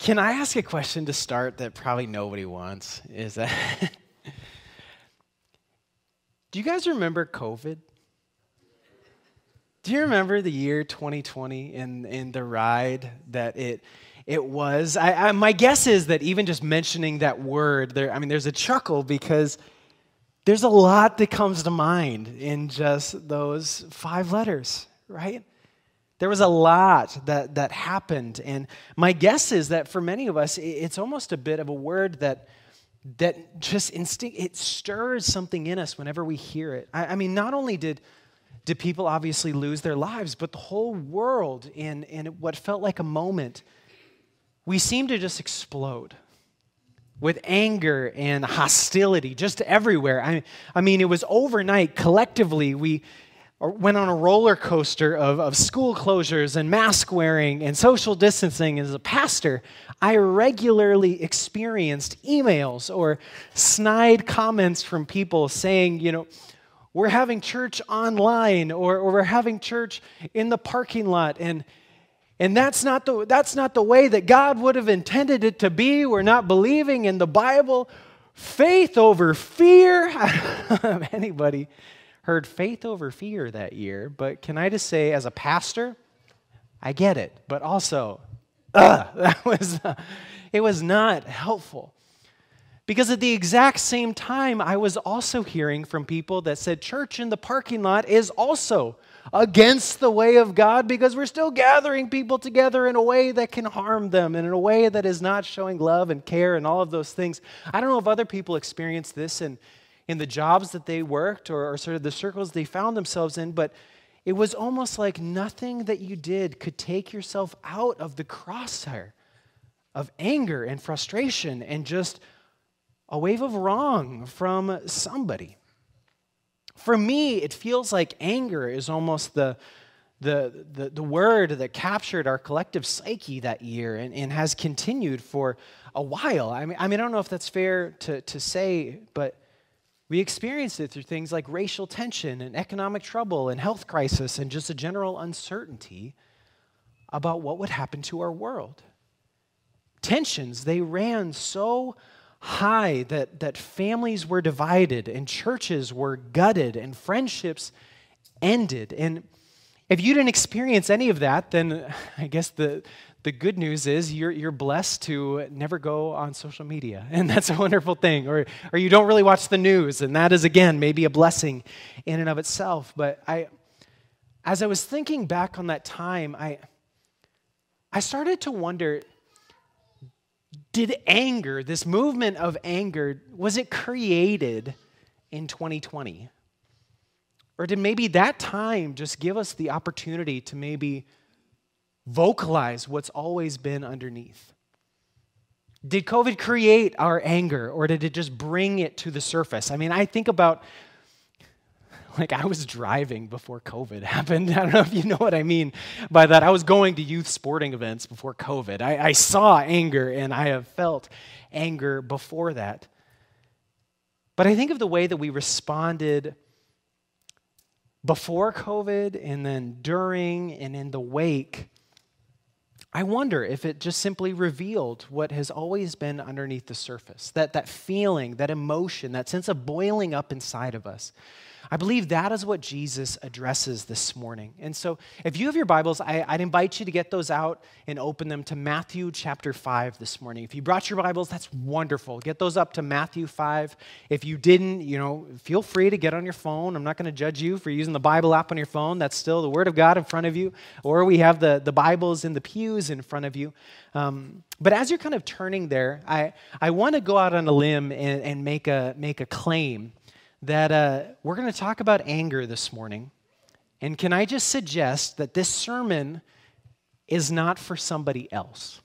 Can I ask a question to start that probably nobody wants? Is that, do you guys remember COVID? Do you remember the year 2020 and the ride that it was? My guess is that even just mentioning that word, there's a chuckle because there's a lot that comes to mind in just those 5 letters, right? There was a lot that happened, and my guess is that for many of us, it's almost a bit of a word that just it stirs something in us whenever we hear it. I mean, not only did people obviously lose their lives, but the whole world in what felt like a moment, we seemed to just explode with anger and hostility just everywhere. I mean, it was overnight. Collectively, we went on a roller coaster of school closures and mask wearing and social distancing. As a pastor, I regularly experienced emails or snide comments from people saying, we're having church online or we're having church in the parking lot, and that's not the way that God would have intended it to be. We're not believing in the Bible. Faith over fear. I don't know if anybody heard faith over fear that year, but can I just say, as a pastor, I get it, but also, it was not helpful. Because at the exact same time, I was also hearing from people that said church in the parking lot is also against the way of God because we're still gathering people together in a way that can harm them and in a way that is not showing love and care and all of those things. I don't know if other people experienced this in the jobs that they worked or sort of the circles they found themselves in, but it was almost like nothing that you did could take yourself out of the crosshair of anger and frustration and just a wave of wrong from somebody. For me, it feels like anger is almost the word that captured our collective psyche that year and has continued for a while. I mean, I don't know if that's fair to say, but we experienced it through things like racial tension and economic trouble and health crisis and just a general uncertainty about what would happen to our world. Tensions, they ran so high that families were divided and churches were gutted and friendships ended. And if you didn't experience any of that, then I guess the good news is you're blessed to never go on social media, and that's a wonderful thing. Or you don't really watch the news, and that is, again, maybe a blessing in and of itself. But as I was thinking back on that time, I started to wonder, did anger, this movement of anger, was it created in 2020? Or did maybe that time just give us the opportunity to maybe vocalize what's always been underneath? Did COVID create our anger, or did it just bring it to the surface? I mean, I think about, I was driving before COVID happened. I don't know if you know what I mean by that. I was going to youth sporting events before COVID. I saw anger, and I have felt anger before that. But I think of the way that we responded before COVID and then during and in the wake. I wonder if it just simply revealed what has always been underneath the surface, that feeling, that emotion, that sense of boiling up inside of us. I believe that is what Jesus addresses this morning. And so if you have your Bibles, I'd invite you to get those out and open them to Matthew chapter 5 this morning. If you brought your Bibles, that's wonderful. Get those up to Matthew 5. If you didn't, feel free to get on your phone. I'm not going to judge you for using the Bible app on your phone. That's still the Word of God in front of you. Or we have the Bibles in the pews in front of you. But as you're kind of turning there, I want to go out on a limb and make a claim that we're going to talk about anger this morning. And can I just suggest that this sermon is not for somebody else?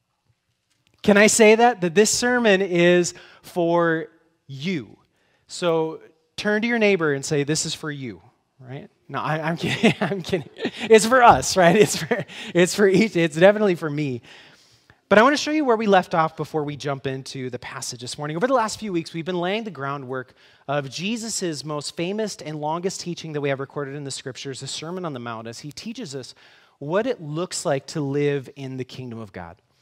Can I say that? That this sermon is for you. So turn to your neighbor and say, this is for you, right? No, I'm kidding. I'm kidding. It's for us, right? It's for each. It's definitely for me. But I want to show you where we left off before we jump into the passage this morning. Over the last few weeks, we've been laying the groundwork of Jesus' most famous and longest teaching that we have recorded in the Scriptures, the Sermon on the Mount, as he teaches us what it looks like to live in the kingdom of God.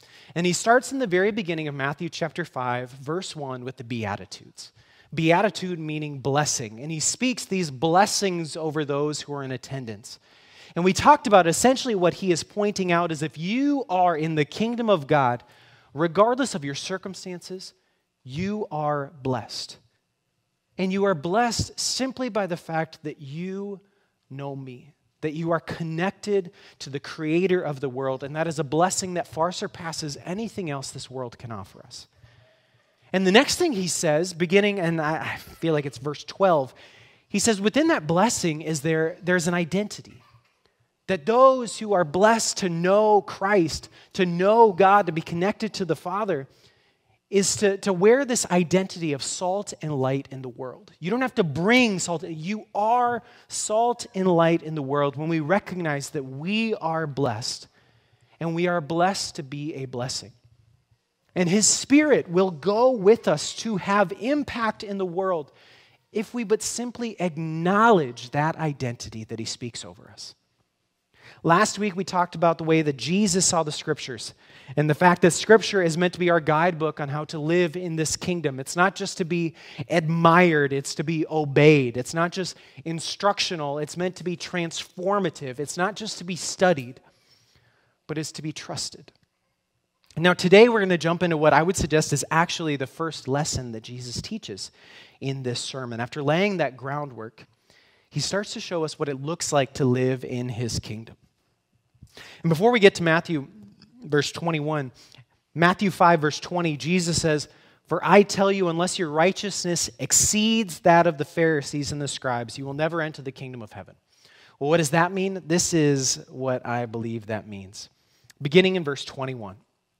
And he starts in the very beginning of Matthew chapter 5, verse 1, with the Beatitudes. Beatitude meaning blessing. And he speaks these blessings over those who are in attendance. And we talked about essentially what he is pointing out is if you are in the kingdom of God, regardless of your circumstances, you are blessed. And you are blessed simply by the fact that you know me, that you are connected to the creator of the world, and that is a blessing that far surpasses anything else this world can offer us. And the next thing he says, beginning, and I feel like it's verse 12, he says, within that blessing is there's an identity. That those who are blessed to know Christ, to know God, to be connected to the Father, is to wear this identity of salt and light in the world. You don't have to bring salt. You are salt and light in the world when we recognize that we are blessed, and we are blessed to be a blessing. And His Spirit will go with us to have impact in the world if we but simply acknowledge that identity that He speaks over us. Last week we talked about the way that Jesus saw the Scriptures and the fact that Scripture is meant to be our guidebook on how to live in this kingdom. It's not just to be admired, it's to be obeyed. It's not just instructional, it's meant to be transformative. It's not just to be studied, but it's to be trusted. Now today we're going to jump into what I would suggest is actually the first lesson that Jesus teaches in this sermon. After laying that groundwork, He starts to show us what it looks like to live in His kingdom. And before we get to Matthew verse 21, Matthew 5 verse 20, Jesus says, "For I tell you, unless your righteousness exceeds that of the Pharisees and the scribes, you will never enter the kingdom of heaven." Well, what does that mean? This is what I believe that means. Beginning in verse 21.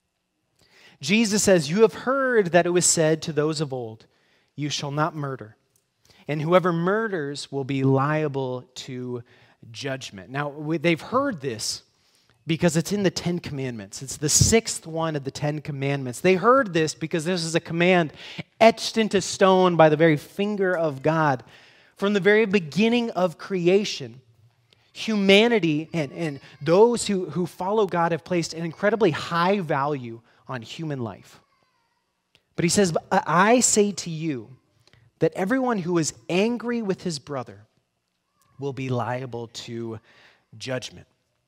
Jesus says, "You have heard that it was said to those of old, 'You shall not murder,' and whoever murders will be liable to judgment." Now, they've heard this because it's in the Ten Commandments. It's the sixth one of the Ten Commandments. They heard this because this is a command etched into stone by the very finger of God. From the very beginning of creation, humanity and those who follow God have placed an incredibly high value on human life. But He says, "But I say to you, that everyone who is angry with his brother will be liable to judgment."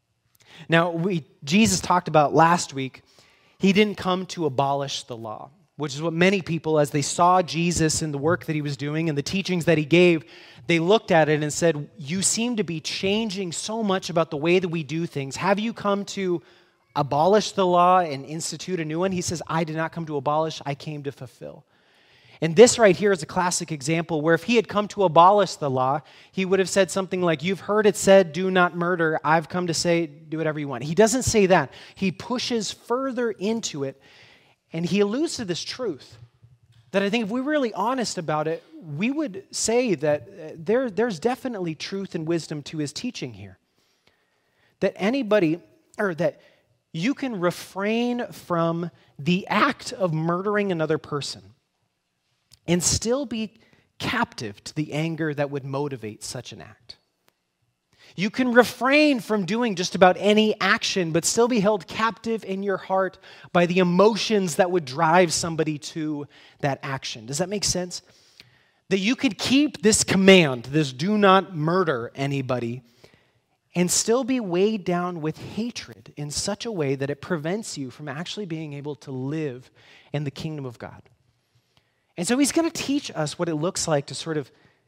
Now, Jesus talked about last week, He didn't come to abolish the law, which is what many people, as they saw Jesus and the work that He was doing and the teachings that He gave, they looked at it and said, "You seem to be changing so much about the way that we do things. Have you come to abolish the law and institute a new one?" He says, "I did not come to abolish, I came to fulfill." And this right here is a classic example where if He had come to abolish the law, He would have said something like, "You've heard it said, do not murder. I've come to say, do whatever you want." He doesn't say that. He pushes further into it, and He alludes to this truth that I think if we're really honest about it, we would say that there's definitely truth and wisdom to His teaching here. That that you can refrain from the act of murdering another person and still be captive to the anger that would motivate such an act. You can refrain from doing just about any action, but still be held captive in your heart by the emotions that would drive somebody to that action. Does that make sense? That you could keep this command, this do not murder anybody, and still be weighed down with hatred in such a way that it prevents you from actually being able to live in the kingdom of God. And so He's going to teach us what it looks like to sort of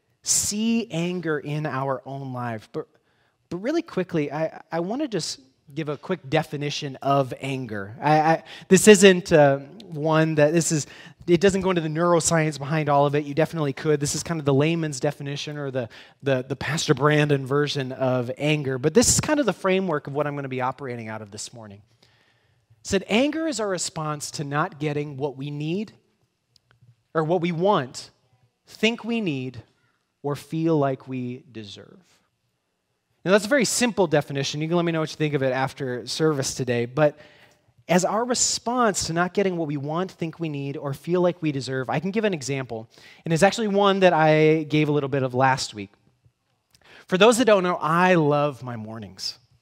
see anger in our own life. But really quickly, I want to just give a quick definition of anger. This isn't one that it doesn't go into the neuroscience behind all of it. You definitely could. This is kind of the layman's definition or the Pastor Brandon version of anger. But this is kind of the framework of what I'm going to be operating out of this morning. It said anger is our response to not getting what we need or what we want, think we need, or feel like we deserve. Now, that's a very simple definition. You can let me know what you think of it after service today. But as our response to not getting what we want, think we need, or feel like we deserve, I can give an example. And it's actually one that I gave a little bit of last week. For those that don't know, I love my mornings.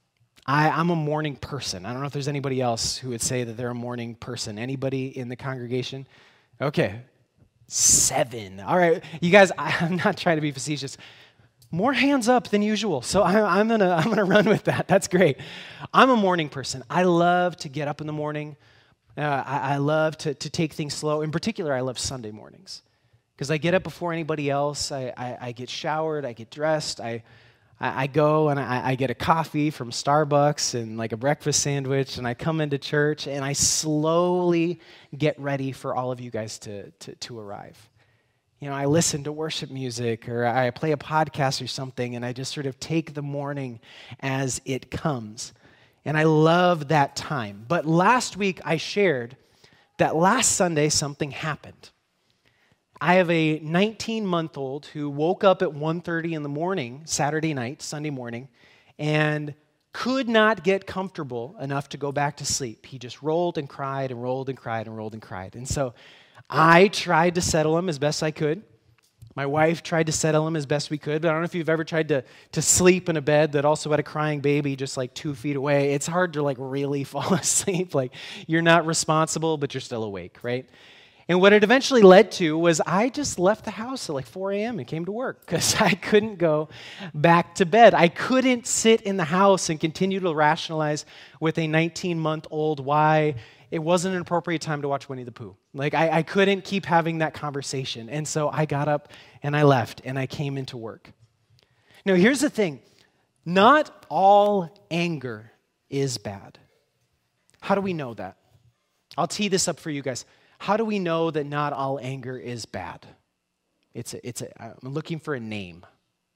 I'm a morning person. I don't know if there's anybody else who would say that they're a morning person. Anybody in the congregation? Okay, 7. All right, you guys, I'm not trying to be facetious. More hands up than usual, so I'm gonna run with that. That's great. I'm a morning person. I love to get up in the morning. I love to take things slow. In particular, I love Sunday mornings because I get up before anybody else. I get showered. I get dressed. I go and I get a coffee from Starbucks and like a breakfast sandwich, and I come into church and I slowly get ready for all of you guys to arrive. You know, I listen to worship music or I play a podcast or something, and I just sort of take the morning as it comes. And I love that time. But last week I shared that last Sunday something happened. I have a 19-month-old who woke up at 1:30 in the morning, Saturday night, Sunday morning, and could not get comfortable enough to go back to sleep. He just rolled and cried and rolled and cried and rolled and cried. And so I tried to settle him as best I could. My wife tried to settle him as best we could, but I don't know if you've ever tried to sleep in a bed that also had a crying baby just like 2 feet away. It's hard to like really fall asleep. Like you're not responsible, but you're still awake, right? And what it eventually led to was I just left the house at like 4 a.m. and came to work because I couldn't go back to bed. I couldn't sit in the house and continue to rationalize with a 19-month-old why it wasn't an appropriate time to watch Winnie the Pooh. Like I couldn't keep having that conversation. And so I got up and I left and I came into work. Now here's the thing. Not all anger is bad. How do we know that? I'll tee this up for you guys. How do we know that not all anger is bad? I'm looking for a name.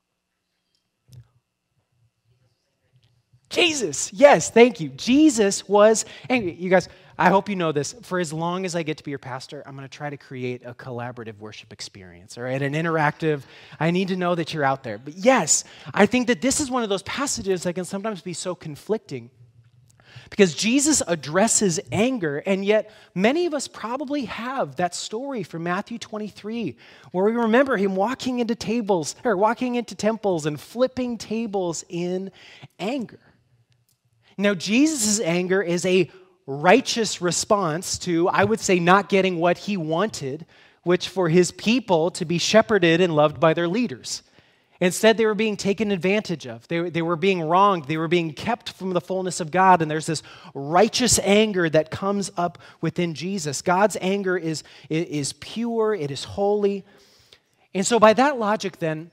Jesus, yes, thank you. Jesus was angry. You guys, I hope you know this. For as long as I get to be your pastor, I'm going to try to create a collaborative worship experience, all right? An interactive, I need to know that you're out there. But yes, I think that this is one of those passages that can sometimes be so conflicting because Jesus addresses anger, and yet many of us probably have that story from Matthew 23, where we remember him walking into temples and flipping tables in anger. Now, Jesus' anger is a righteous response to, I would say, not getting what he wanted, which for his people to be shepherded and loved by their leaders. Instead, they were being taken advantage of. They were being wronged. They were being kept from the fullness of God. And there's this righteous anger that comes up within Jesus. God's anger is pure. It is holy. And so by that logic then,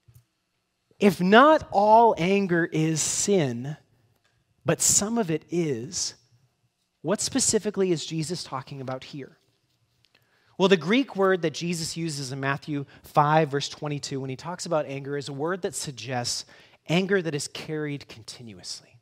if not all anger is sin, but some of it is, what specifically is Jesus talking about here? Well, the Greek word that Jesus uses in Matthew 5, verse 22, when he talks about anger, is a word that suggests anger that is carried continuously.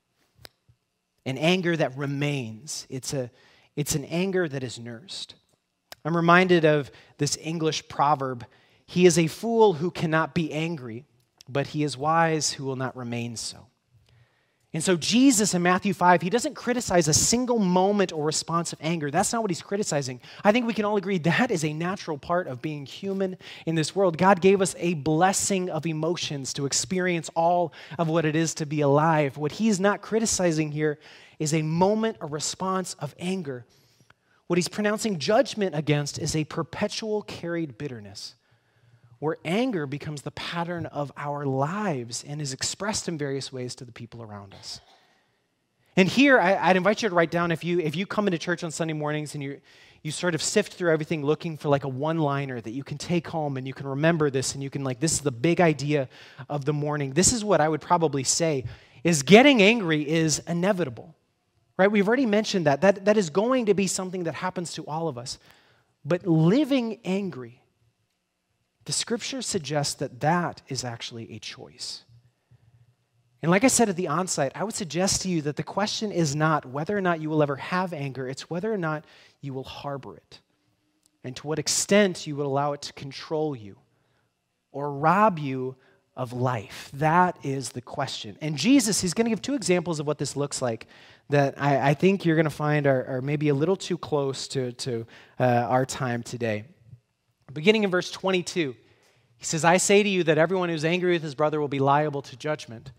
An anger that remains. It's an anger that is nursed. I'm reminded of this English proverb, "He is a fool who cannot be angry, but he is wise who will not remain so." And so Jesus in Matthew 5, he doesn't criticize a single moment or response of anger. That's not what he's criticizing. I think we can all agree that is a natural part of being human in this world. God gave us a blessing of emotions to experience all of what it is to be alive. What he's not criticizing here is a moment or response of anger. What he's pronouncing judgment against is a perpetual carried bitterness, where anger becomes the pattern of our lives and is expressed in various ways to the people around us. And here, I'd invite you to write down, if you come into church on Sunday mornings and you sort of sift through everything looking for like a one-liner that you can take home and you can remember this and you can this is the big idea of the morning. This is what I would probably say, is getting angry is inevitable, right? We've already mentioned that is going to be something that happens to all of us. But living angry, the scripture suggests that is actually a choice. And like I said at the onsite, I would suggest to you that the question is not whether or not you will ever have anger, it's whether or not you will harbor it, and to what extent you will allow it to control you or rob you of life. That is the question. And Jesus, he's going to give 2 examples of what this looks like that I think you're going to find are maybe a little too close to our time today. Beginning in verse 22, he says, "I say to you that everyone who's angry with his brother will be liable to judgment.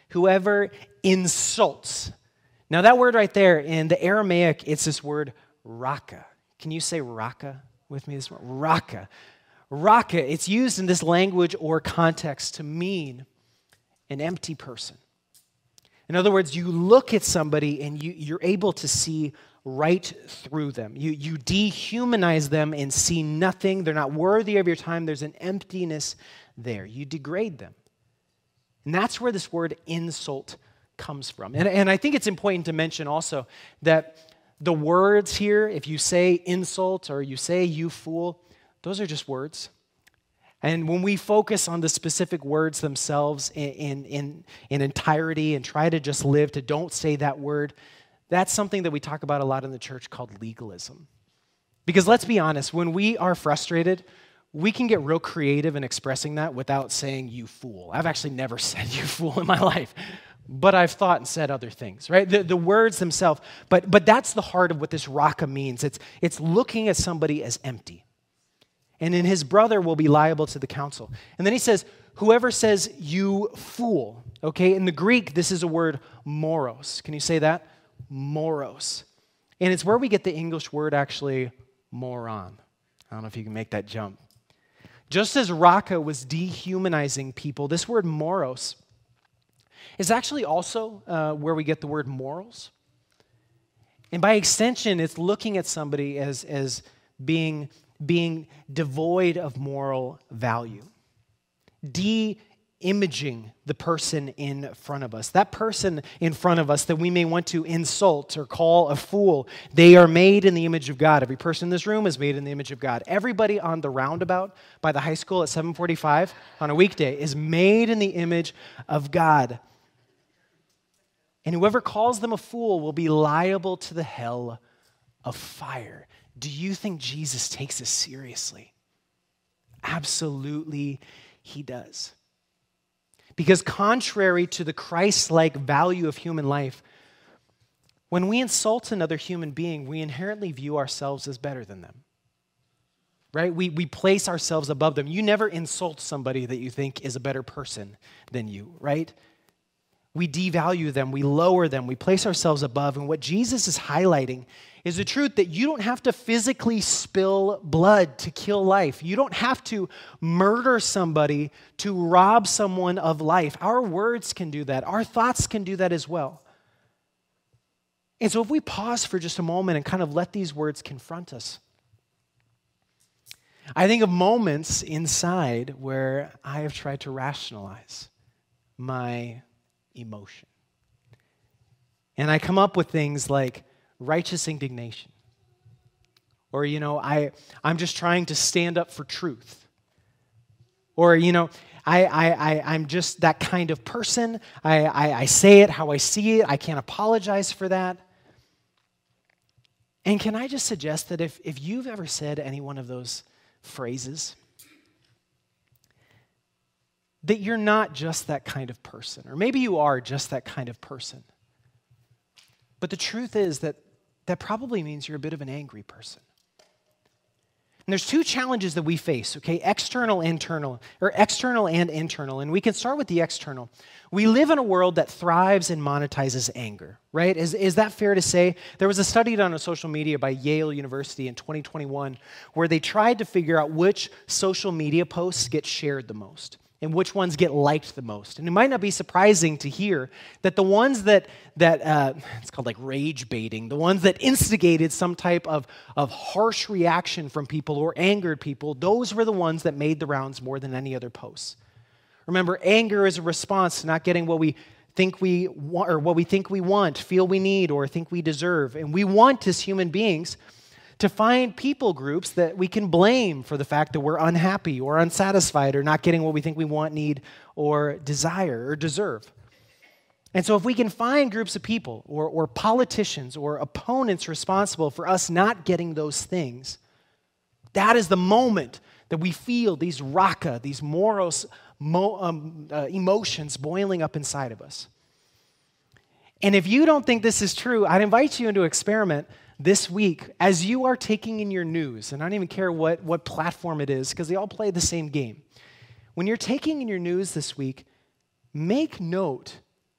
Whoever insults. Now that word right there, in the Aramaic, it's this word raka. Can you say raka with me this morning? Raka. Raka, it's used in this language or context to mean an empty person. In other words, you look at somebody and you're able to see right through them. You dehumanize them and see nothing. They're not worthy of your time. There's an emptiness there. You degrade them. And that's where this word insult comes from. And I think it's important to mention also that the words here, if you say insult or you say you fool, those are just words. And when we focus on the specific words themselves in entirety and try to just live to don't say that word, that's something that we talk about a lot in the church called legalism. Because let's be honest, when we are frustrated, we can get real creative in expressing that without saying you fool. I've actually never said you fool in my life, but I've thought and said other things, right? The words themselves, but that's the heart of what this raka means. It's looking at somebody as empty. And then his brother will be liable to the council. And then he says, whoever says you fool, okay? In the Greek, this is a word moros. Can you say that? Moros. And it's where we get the English word actually moron. I don't know if you can make that jump. Just as raka was dehumanizing people, this word moros is actually also where we get the word morals. And by extension, it's looking at somebody as being devoid of moral value, de-imaging the person in front of us. That person in front of us that we may want to insult or call a fool, they are made in the image of God. Every person in this room is made in the image of God. Everybody on the roundabout by the high school at 7:45 on a weekday is made in the image of God. And whoever calls them a fool will be liable to the hell of fire. Do you think Jesus takes this seriously? Absolutely, he does. Because contrary to the Christ-like value of human life, when we insult another human being, we inherently view ourselves as better than them. Right? We place ourselves above them. You never insult somebody that you think is a better person than you, right? We devalue them, we lower them, we place ourselves above. And what Jesus is highlighting is the truth that you don't have to physically spill blood to kill life. You don't have to murder somebody to rob someone of life. Our words can do that. Our thoughts can do that as well. And so if we pause for just a moment and kind of let these words confront us, I think of moments inside where I have tried to rationalize my emotion. And I come up with things like righteous indignation. Or, I'm just trying to stand up for truth. Or, I'm just that kind of person. I say it how I see it. I can't apologize for that. And can I just suggest that if you've ever said any one of those phrases, that you're not just that kind of person. Or maybe you are just that kind of person. But the truth is that probably means you're a bit of an angry person. And there's two challenges that we face, okay? External and internal. And we can start with the external. We live in a world that thrives and monetizes anger, right? Is that fair to say? There was a study done on social media by Yale University in 2021 where they tried to figure out which social media posts get shared the most and which ones get liked the most. And it might not be surprising to hear that the ones that it's called like rage baiting, the ones that instigated some type of harsh reaction from people or angered people, those were the ones that made the rounds more than any other posts. Remember, anger is a response to not getting what we think we want, or what we think we want, feel we need, or think we deserve. And we want as human beings to find people groups that we can blame for the fact that we're unhappy or unsatisfied or not getting what we think we want, need, or desire or deserve. And so if we can find groups of people or politicians or opponents responsible for us not getting those things, that is the moment that we feel these raka, these moros, emotions boiling up inside of us. And if you don't think this is true, I'd invite you into an experiment this week as you are taking in your news, and I don't even care what platform it is because they all play the same game. When you're taking in your news this week, make note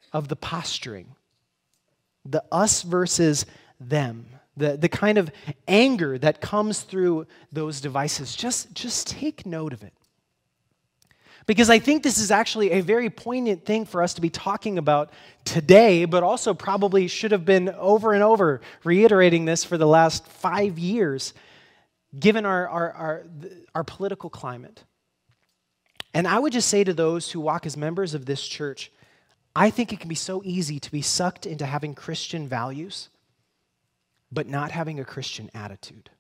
of the posturing, the us versus them, the kind of anger that comes through those devices. Just take note of it. Because I think this is actually a very poignant thing for us to be talking about today, but also probably should have been over and over reiterating this for the last 5 years, given our political climate. And I would just say to those who walk as members of this church, I think it can be so easy to be sucked into having Christian values, but not having a Christian attitude.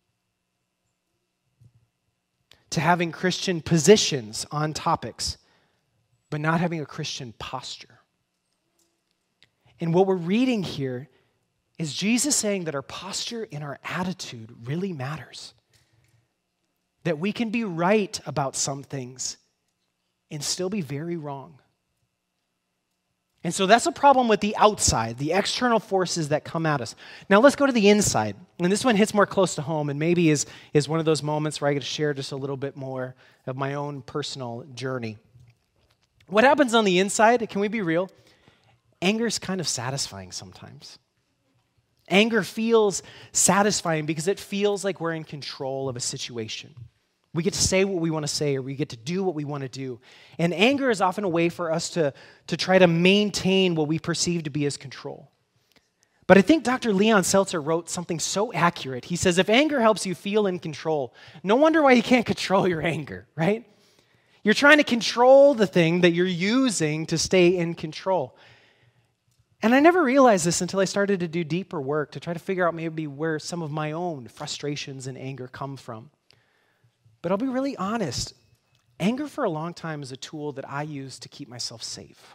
To having Christian positions on topics, but not having a Christian posture. And what we're reading here is Jesus saying that our posture and our attitude really matters. That we can be right about some things and still be very wrong. And so that's a problem with the outside, the external forces that come at us. Now let's go to the inside. And this one hits more close to home and maybe is one of those moments where I get to share just a little bit more of my own personal journey. What happens on the inside, can we be real? Anger is kind of satisfying sometimes. Anger feels satisfying because it feels like we're in control of a situation. We get to say what we want to say, or we get to do what we want to do. And anger is often a way for us to try to maintain what we perceive to be as control. But I think Dr. Leon Seltzer wrote something so accurate. He says, if anger helps you feel in control, no wonder why you can't control your anger, right? You're trying to control the thing that you're using to stay in control. And I never realized this until I started to do deeper work to try to figure out maybe where some of my own frustrations and anger come from. But I'll be really honest, anger for a long time is a tool that I use to keep myself safe,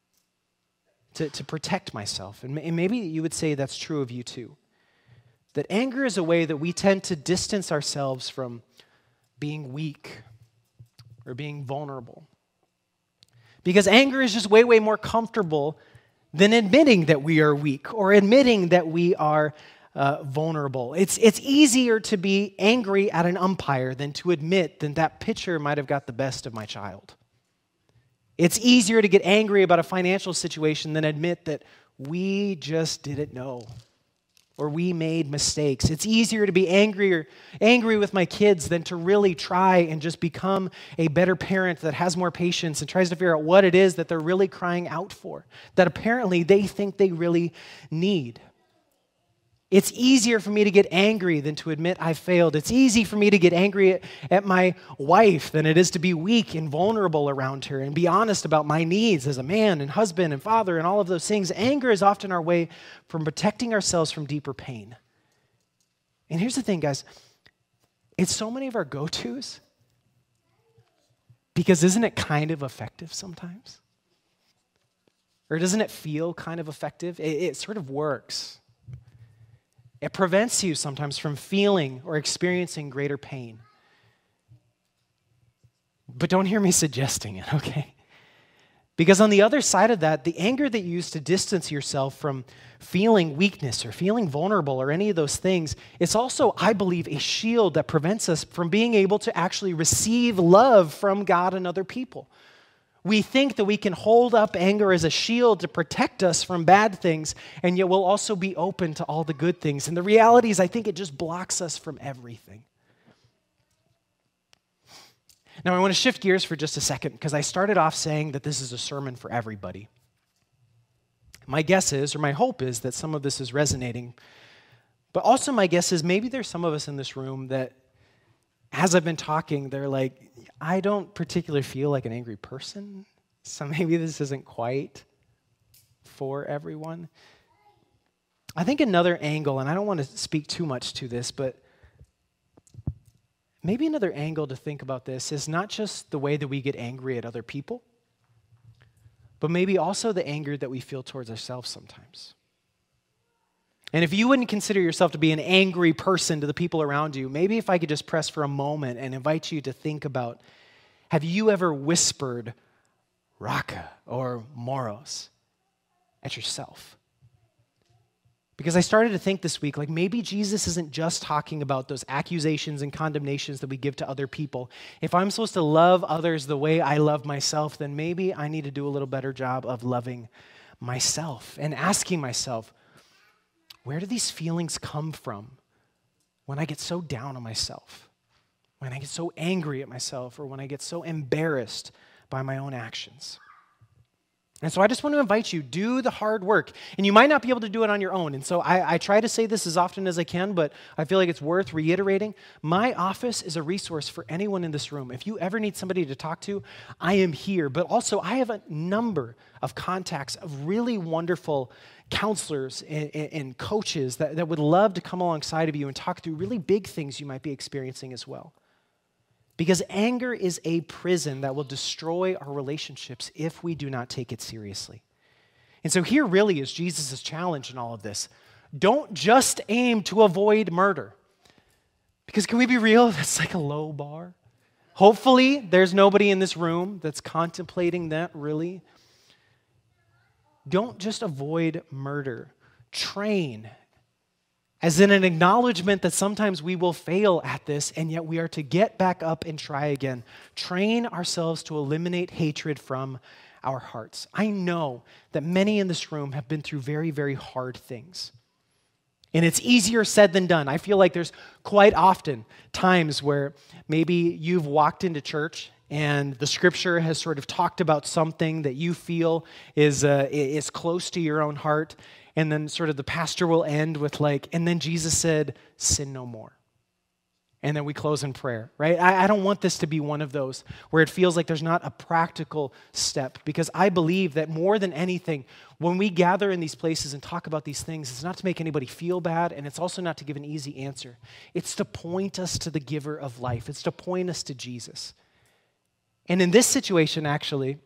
to protect myself. And maybe you would say that's true of you too. That anger is a way that we tend to distance ourselves from being weak or being vulnerable. Because anger is just way, way more comfortable than admitting that we are weak or admitting that we are vulnerable. It's easier to be angry at an umpire than to admit that pitcher might have got the best of my child. It's easier to get angry about a financial situation than admit that we just didn't know or we made mistakes. It's easier to be angry with my kids than to really try and just become a better parent that has more patience and tries to figure out what it is that they're really crying out for, that apparently they think they really need. It's easier for me to get angry than to admit I failed. It's easy for me to get angry at my wife than it is to be weak and vulnerable around her and be honest about my needs as a man and husband and father and all of those things. Anger is often our way from protecting ourselves from deeper pain. And here's the thing, guys. It's so many of our go-tos because isn't it kind of effective sometimes? Or doesn't it feel kind of effective? It sort of works. It prevents you sometimes from feeling or experiencing greater pain. But don't hear me suggesting it, okay? Because on the other side of that, the anger that you use to distance yourself from feeling weakness or feeling vulnerable or any of those things, it's also, I believe, a shield that prevents us from being able to actually receive love from God and other people. We think that we can hold up anger as a shield to protect us from bad things, and yet we'll also be open to all the good things. And the reality is, I think it just blocks us from everything. Now, I want to shift gears for just a second, because I started off saying that this is a sermon for everybody. My guess is, or my hope is, that some of this is resonating. But also my guess is maybe there's some of us in this room that, as I've been talking, they're like, I don't particularly feel like an angry person, so maybe this isn't quite for everyone. I think another angle, and I don't want to speak too much to this, but maybe another angle to think about this is not just the way that we get angry at other people, but maybe also the anger that we feel towards ourselves sometimes. And if you wouldn't consider yourself to be an angry person to the people around you, maybe if I could just press for a moment and invite you to think about, have you ever whispered Raka or Moros at yourself? Because I started to think this week, like maybe Jesus isn't just talking about those accusations and condemnations that we give to other people. If I'm supposed to love others the way I love myself, then maybe I need to do a little better job of loving myself and asking myself, where do these feelings come from when I get so down on myself, when I get so angry at myself, or when I get so embarrassed by my own actions? And so I just want to invite you, do the hard work. And you might not be able to do it on your own. And so I try to say this as often as I can, but I feel like it's worth reiterating. My office is a resource for anyone in this room. If you ever need somebody to talk to, I am here. But also, I have a number of contacts of really wonderful counselors and coaches that would love to come alongside of you and talk through really big things you might be experiencing as well. Because anger is a prison that will destroy our relationships if we do not take it seriously. And so here really is Jesus' challenge in all of this. Don't just aim to avoid murder. Because can we be real? That's like a low bar. Hopefully, there's nobody in this room that's contemplating that really. Don't just avoid murder. Train, as in an acknowledgement that sometimes we will fail at this, and yet we are to get back up and try again. Train ourselves to eliminate hatred from our hearts. I know that many in this room have been through very, very hard things. And it's easier said than done. I feel like there's quite often times where maybe you've walked into church and the scripture has sort of talked about something that you feel is close to your own heart. And then sort of the pastor will end with and then Jesus said, sin no more. And then we close in prayer, right? I don't want this to be one of those where it feels like there's not a practical step, because I believe that more than anything, when we gather in these places and talk about these things, it's not to make anybody feel bad, and it's also not to give an easy answer. It's to point us to the giver of life. It's to point us to Jesus. And in this situation, actually,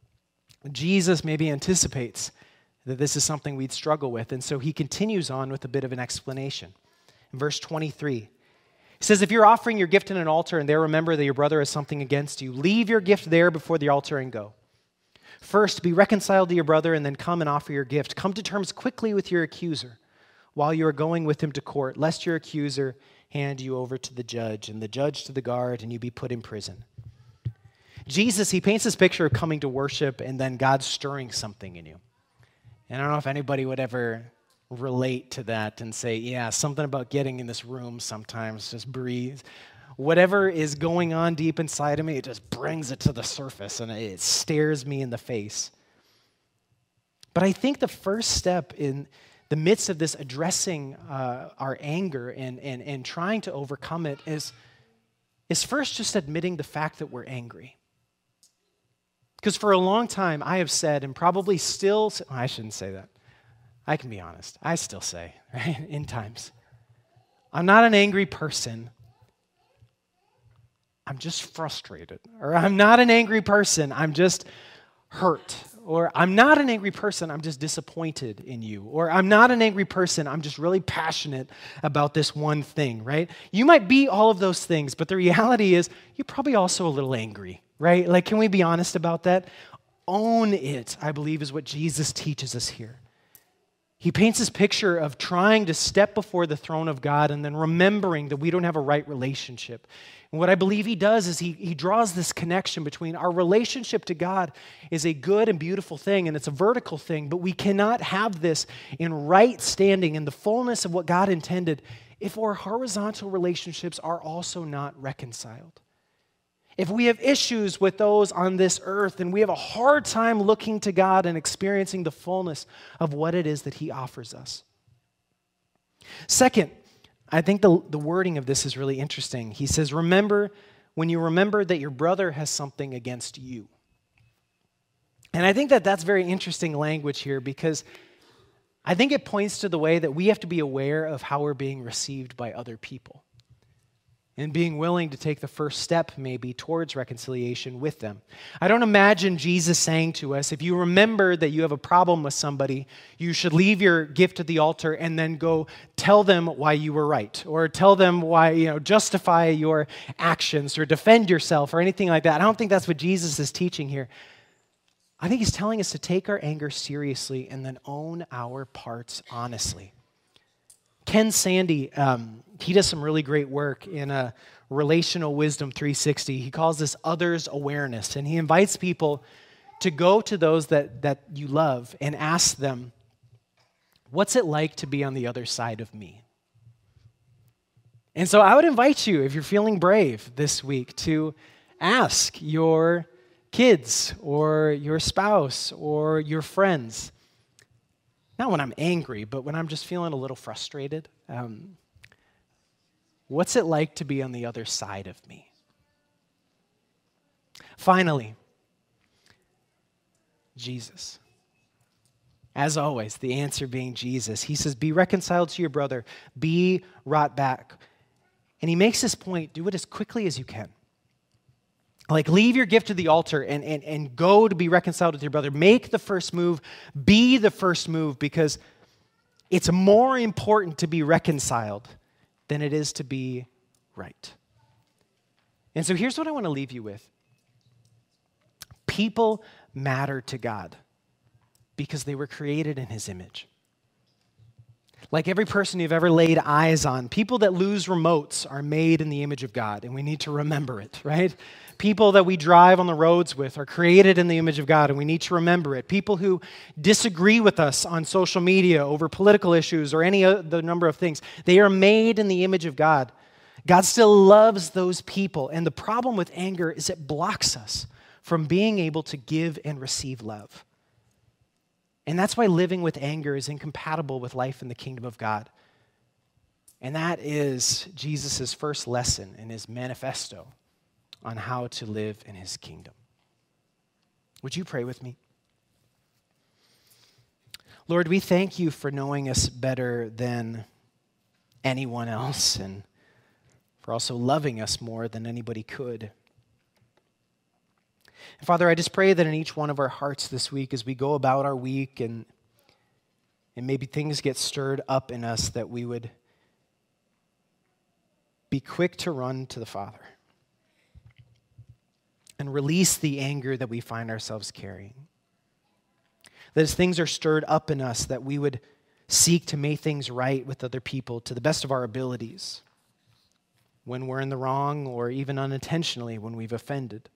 Jesus maybe anticipates that this is something we'd struggle with. And so he continues on with a bit of an explanation. In verse 23, he says, if you're offering your gift in an altar and there remember that your brother has something against you, leave your gift there before the altar and go. First, be reconciled to your brother and then come and offer your gift. Come to terms quickly with your accuser while you are going with him to court, lest your accuser hand you over to the judge and the judge to the guard and you be put in prison. Jesus, he paints this picture of coming to worship and then God stirring something in you. And I don't know if anybody would ever relate to that and say, yeah, something about getting in this room sometimes, just breathe. Whatever is going on deep inside of me, it just brings it to the surface and it stares me in the face. But I think the first step in the midst of this addressing our anger and trying to overcome it is first just admitting the fact that we're angry. Because for a long time, I have said, and probably still, I shouldn't say that. I can be honest. I still say, right, in times, I'm not an angry person. I'm just frustrated. Or I'm not an angry person. I'm just hurt. Or I'm not an angry person. I'm just disappointed in you. Or I'm not an angry person. I'm just really passionate about this one thing, right? You might be all of those things, but the reality is you're probably also a little angry. Right? Can we be honest about that? Own it, I believe, is what Jesus teaches us here. He paints this picture of trying to step before the throne of God and then remembering that we don't have a right relationship. And what I believe he does is he draws this connection between our relationship to God is a good and beautiful thing, and it's a vertical thing, but we cannot have this in right standing in the fullness of what God intended if our horizontal relationships are also not reconciled. If we have issues with those on this earth and we have a hard time looking to God and experiencing the fullness of what it is that he offers us. Second, I think the wording of this is really interesting. He says, remember when you remember that your brother has something against you. And I think that that's very interesting language here, because I think it points to the way that we have to be aware of how we're being received by other people, and being willing to take the first step maybe towards reconciliation with them. I don't imagine Jesus saying to us, if you remember that you have a problem with somebody, you should leave your gift at the altar and then go tell them why you were right, or tell them why, justify your actions or defend yourself or anything like that. I don't think that's what Jesus is teaching here. I think he's telling us to take our anger seriously and then own our parts honestly. Ken Sande, he does some really great work in a Relational Wisdom 360. He calls this others awareness, and he invites people to go to those that you love and ask them, what's it like to be on the other side of me? And so I would invite you, if you're feeling brave this week, to ask your kids or your spouse or your friends, not when I'm angry, but when I'm just feeling a little frustrated, what's it like to be on the other side of me? Finally, Jesus. As always, the answer being Jesus. He says, be reconciled to your brother, be brought back. And he makes this point, do it as quickly as you can. Like, leave your gift at the altar and go to be reconciled with your brother. Make the first move, be the first move, because it's more important to be reconciled than it is to be right. And so here's what I want to leave you with. People matter to God because they were created in his image. Like every person you've ever laid eyes on, people that lose remotes are made in the image of God, and we need to remember it, right? People that we drive on the roads with are created in the image of God, and we need to remember it. People who disagree with us on social media over political issues or any of the number of things, they are made in the image of God. God still loves those people, and the problem with anger is it blocks us from being able to give and receive love. And that's why living with anger is incompatible with life in the kingdom of God. And that is Jesus' first lesson in his manifesto on how to live in his kingdom. Would you pray with me? Lord, we thank you for knowing us better than anyone else and for also loving us more than anybody could. And Father, I just pray that in each one of our hearts this week, as we go about our week and maybe things get stirred up in us, that we would be quick to run to the Father and release the anger that we find ourselves carrying. That as things are stirred up in us, that we would seek to make things right with other people to the best of our abilities when we're in the wrong or even unintentionally when we've offended.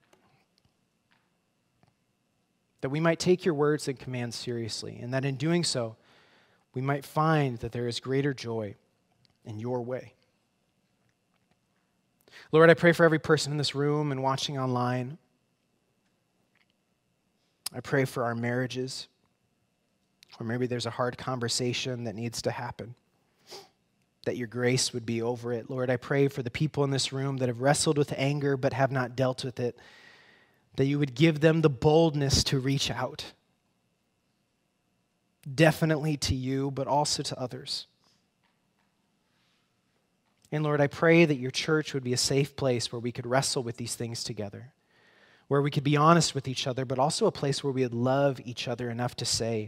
That we might take your words and commands seriously, and that in doing so, we might find that there is greater joy in your way. Lord, I pray for every person in this room and watching online. I pray for our marriages, or maybe there's a hard conversation that needs to happen, that your grace would be over it. Lord, I pray for the people in this room that have wrestled with anger but have not dealt with it, that you would give them the boldness to reach out, definitely to you, but also to others. And Lord, I pray that your church would be a safe place where we could wrestle with these things together, where we could be honest with each other, but also a place where we would love each other enough to say,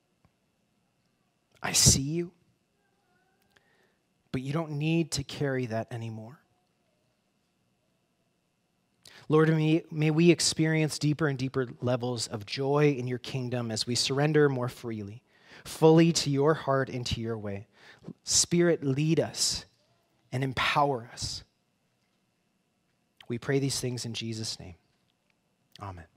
I see you, but you don't need to carry that anymore. Lord, may we experience deeper and deeper levels of joy in your kingdom as we surrender more freely, fully to your heart and to your way. Spirit, lead us and empower us. We pray these things in Jesus' name. Amen.